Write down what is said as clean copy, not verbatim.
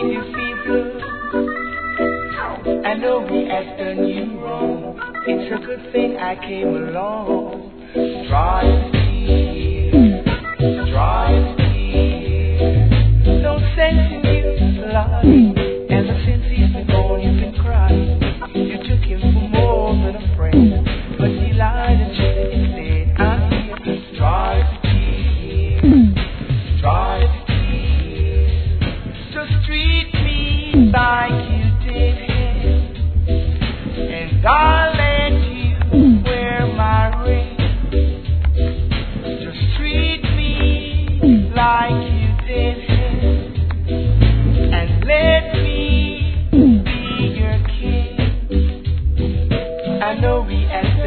made you feel good. I know we have done you wrong. It's a good thing I came along. Dry tears, dry tears. No sense in you lying. Ever since he's been gone, you've been crying. You took him for more than a friend, but he lied and cheated instead. I'm here, dry tears, dry tears. Just treat me like you did him, and I'll let you wear my ring. Just treat me like you did him, and let me be your king. I know we had